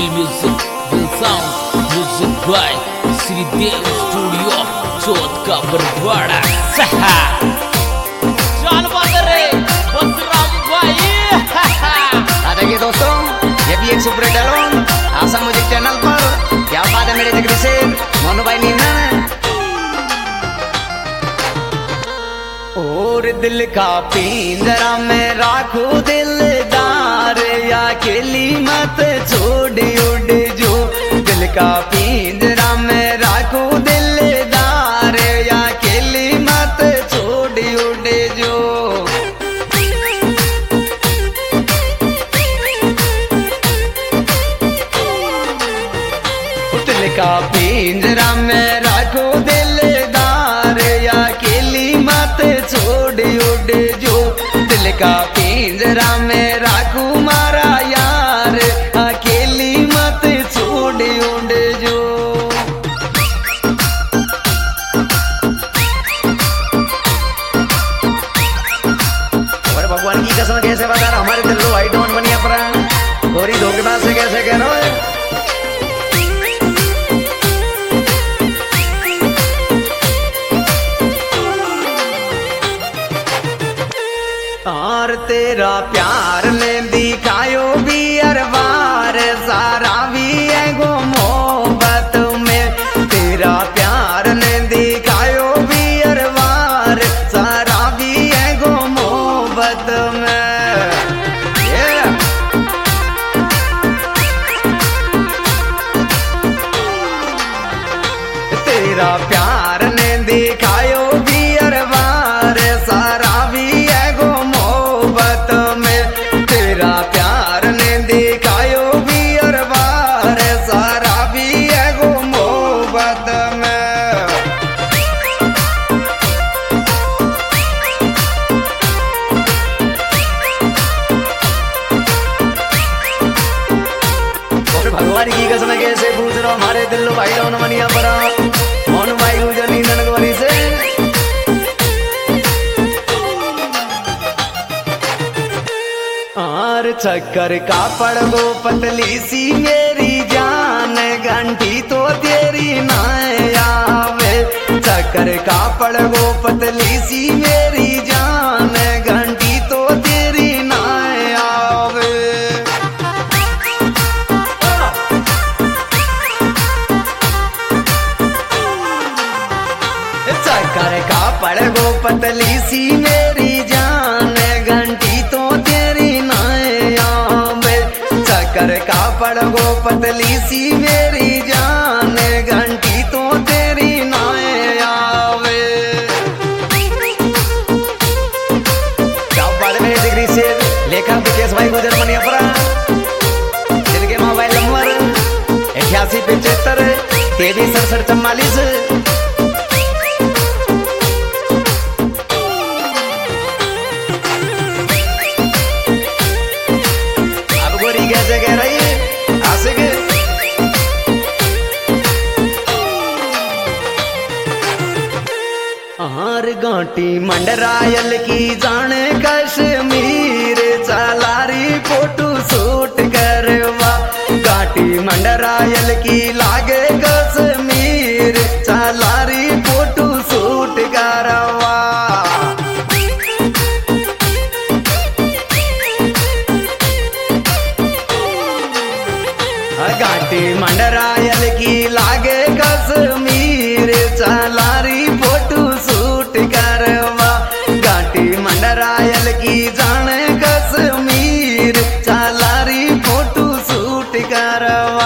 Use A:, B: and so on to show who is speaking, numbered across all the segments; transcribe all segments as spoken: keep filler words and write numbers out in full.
A: Will Music, Will Sound, Music by Sri Dev Studio, चौथ का बरवाड़ा सहा चल बंदरे बसराम भाई।
B: आ देखिए दोस्तों, ये भी एक super hit album Asha music channel पर। क्या बात है मेरे जिगरी से मोनू भाई नीना। और दिल का पिंजरा में राखो दिलदार, या अकेली मत छोड़ उड़ जो। दिल का पिंजरा में राखो दिलदार, या अकेली मत छोड़ उड़ जो। दिल का पिंजरा में राखो दिलदार, या अकेली मत छोड़ उड़ जो। दिल का पिंजरा में राखो मारा यार, अकेली मत छोड़ उड़ जो। और भगवान की कसम कैसे बता रहा, हमारे दिल को आई डोंट बनिया प्राण और धोखेबाज से कैसे कह रहा है। और तेरा प्यार ने दिखायो भी अरबार, सारा भी है गो मोहब्बत में। तेरा प्यार ने दिखायो भी अरबार, सारा भी है गो मोहब्बत में। yeah. तेरा प्यार ने दिखायो भी अरबार, सारा भी है गो मोहब्बत में। तेरा प्यार ने दिखायो भी अरबार, सारा भी है गो मोहब्बत में। और भगवान की कसम कैसे पूछ रहा हमारे दिल भाई रहो मनिया परा मोनू भाई गुजर नींदन गोरी से। और चक्कर का पड़गो पतली सी मेरी जान, घंटी तो तेरी नाय आवे। चक्कर का पड़गो पतली सी मेरी जान, घंटी तो तेरी नाय आवे। चक्कर का पड़गो पतली सी मेरी जान, घंटी तो तेरी नाय आवे। चक्कर का पड़गो पतली सी मेरी जान, घंटी तो तेरी नाय आवे। क्या बात है मेरी जिगरी से लेखा विकेश भाई गुजर मनिया परा, जिनके मोबाइल नंबर अठासी पचहत्तर तेईस सड़सठ चौवालीस। कैसे कह रही है आशिक। हार गांटी मंडरायल की जाने कश्मीर, चलारी फोटो शूट करवा। गांटी मंडरायल की लागे कश्मीर, चलारी फोटो शूट करवा। घाटी मंडरायल की लागे कश्मीर, चलारी फोटो शूट करवा। घाटी मंडरायल की जाने कश्मीर, चलारी फोटो शूट करवा।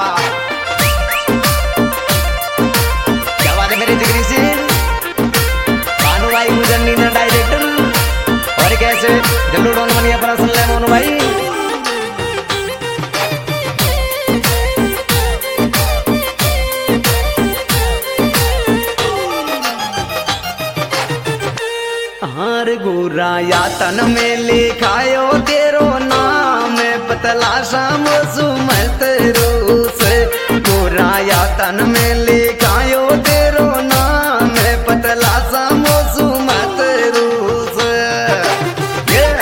B: क्या बात है मेरी जिगरी से भानु भाई गुजर नीना डायरेक्टर। और कैसे जल्लू डोन मनिया पर सुन ले मोनू भाई। हार गोरा या तन में लिखायो तेरो नाम, पतला शाम सुमत रूस। गोरा या तन में लिखायो तेरो नाम, पतला शाम सुमत रूस। yeah.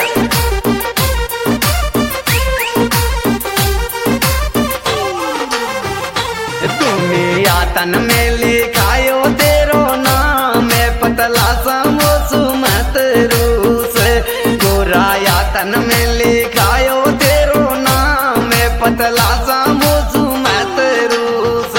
B: तन में लिखायो तेरो नाम है पतला समोसू मत रूस गोराया तन में लिखायो तेरो नाम है पतला समोसू मत रूस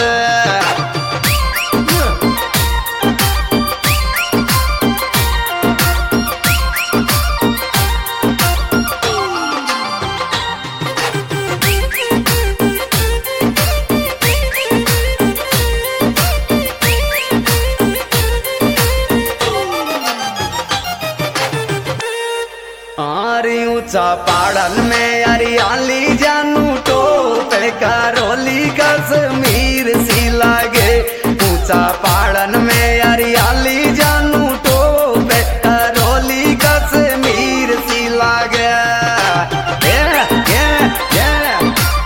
B: आरी ऊंचा पहाड़न में हरियाली जानू टोप करोली कश्मीर सी लागे ऊंचा पहाड़न में हरियाली जानू टोप करोली कश्मीर सी लागे yeah, yeah, yeah.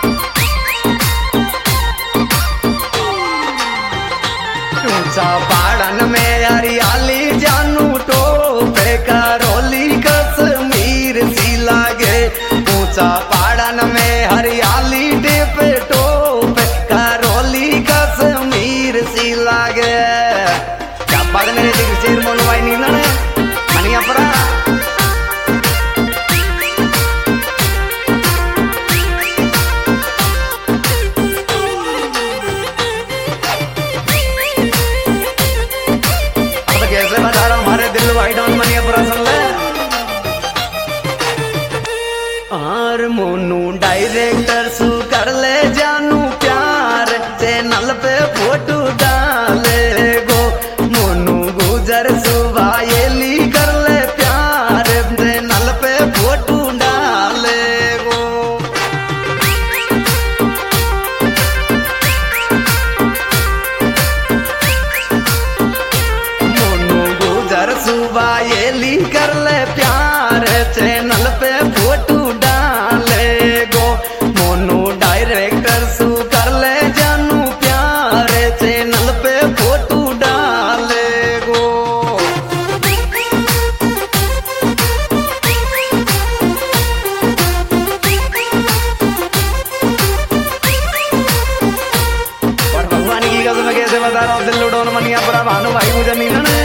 B: ऊंचा पहाड़न में हरियाली जानू टोप करोली कश्मीर सी लागे ऊंचा पहाड़न में हरियाली टेप टोप करोली कश्मीर सी लागे क्या पगने शेर मनवाई नी ना मनिया पड़ा अब कैसे बता रहा हमारे दिल वाइट ऑन मनिया पड़ा सुन ले और मोनू डायरेक्टर सु कर ले जानू प्यार चैनल पे फोटो डाले गो मोनू गुजर सुभायली कर ले प्यार चैनल पे फोटो डाले गो मोनू गुजर सुभायली कर ले प्यार चैनल पे फोटो डायरेक्टर सु कर ले जानू प्यार चैनल पे फोटो डाले गो और भगवान की कसम कैसे बता रहा हूँ दिल लुडोन मनिया पूरा भानु भाई मुझे मीना ने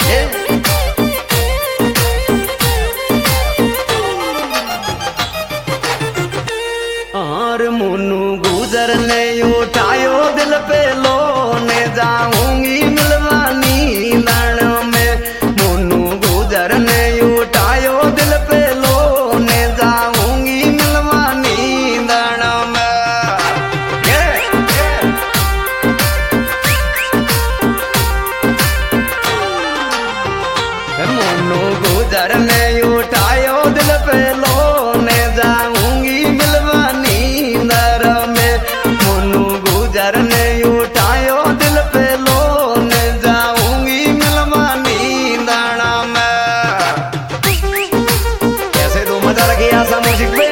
B: और मोनू गुजर ने उठायो दिल पे लो ने जाऊंगी मिलवानी लड़ में मोनू गुजर ने उठायो दिल पे लो ने जाऊंगी मिलवानी लड़ में yeah, yeah. मोनू गुजर ने उठायो दिल पे लो ने जाऊंगी ने उठायो दिल पे लो ने जाऊंगी मिलवानी दाना में कैसे दो मजा लगी आशा म्यूजिक पे